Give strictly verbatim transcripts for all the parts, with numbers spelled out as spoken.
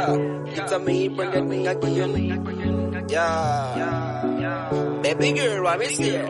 Yeah, it's a me, bring me again. Yeah, baby girl, what is it?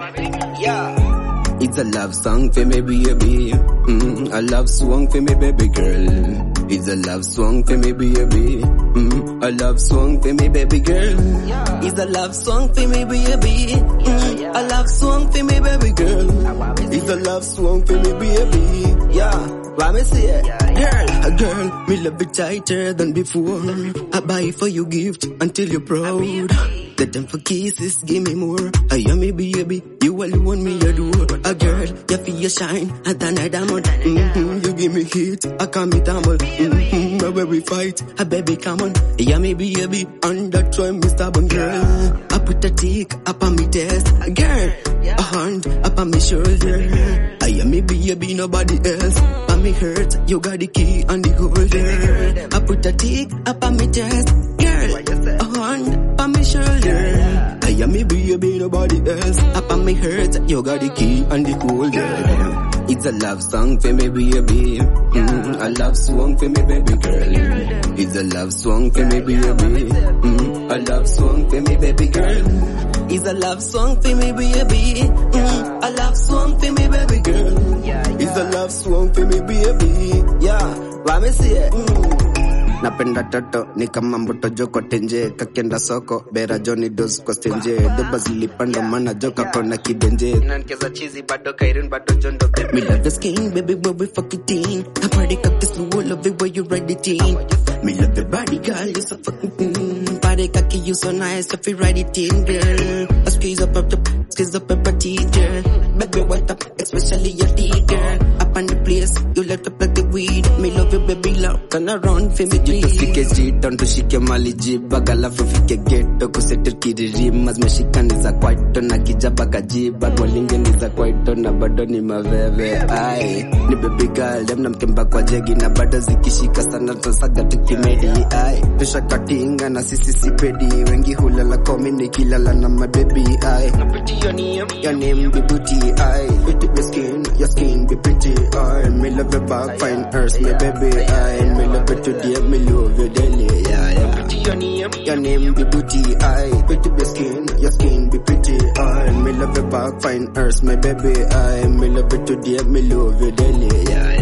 Yeah, it's a love song for me, baby. Mm, a love song for me, baby girl. It's a love song for me, baby. Mm, a love song for me, baby girl. yeah. It's a love song for me, baby. Mm, a love song for me, baby girl. It's a love song for me, baby. Yeah, let me see it. Girl, a girl, me love it tighter than before. I buy for you gift until you're proud. Let them for kisses, give me more. I am me baby, you alone me adore. A girl, you feel your shine, and then I diamond. Mm-hmm, you give me heat, I come me tumble. Mm-hmm, where we fight, a baby come on. Yeah me baby, and that's why me stubborn girl. I put a tick up on me test, a girl. A hand up on me shoulder. I am me baby, nobody else. On me hurt, you got the key and the holder. I put a tick up on me chest, girl. A hand on me shoulder. I am me baby, nobody else. Up on me hurt, you got the key and the holder. It's a love song for me, baby. Mm, a love song for me, baby girl. It's a love song for me, baby. Mm, a love song for me, baby girl. It's a love song for me, baby. Mm, a love song for me, baby girl. It's a love song for me, baby. Yeah, let me see it. Mm. Napenda toto ni kama mboto joko tenje kakenda soko bera Johnny dos kwa stenje doba zilipanda mana joka kona kidenje Nankeza cheesy bado kairun bado jondo baby. Me love your skin baby boy we fuck it in I party cock this slow love it where you ride it in Me love your body girl you so fucking mm. Party cocky you so nice if you ride it in girl I squeeze up up the squeeze up up a teacher Baby what up especially your teeth girl Up on the place you left up like the weed Me love you baby love turn around for me Tufike jiton tushike mali jiba alafu fike geto kusetel kiririma zimeshika ni za kwaito na kijaba kajiba Mwalinge ni za kwaito na bado ni maveve Ay, ni baby girl dem na mkemba kwa jegi na bado zikishika sana tosaga tukimedi Ay, tusha katinga na sisi sipedi Wengi hulala komi ni kilala na my baby Ay, Pretty your name, your name be booty Ay, pretty your skin, your skin be pretty Ay, me love your back, fine earth, my baby Ay, me love it today, me love you daily, yeah, yeah. pretty your name, Your name be booty, aye. Pretty be skin, your skin be pretty, aye. Me love your back, fine earth, my baby, aye. Me love it today, me love you daily, yeah, yeah.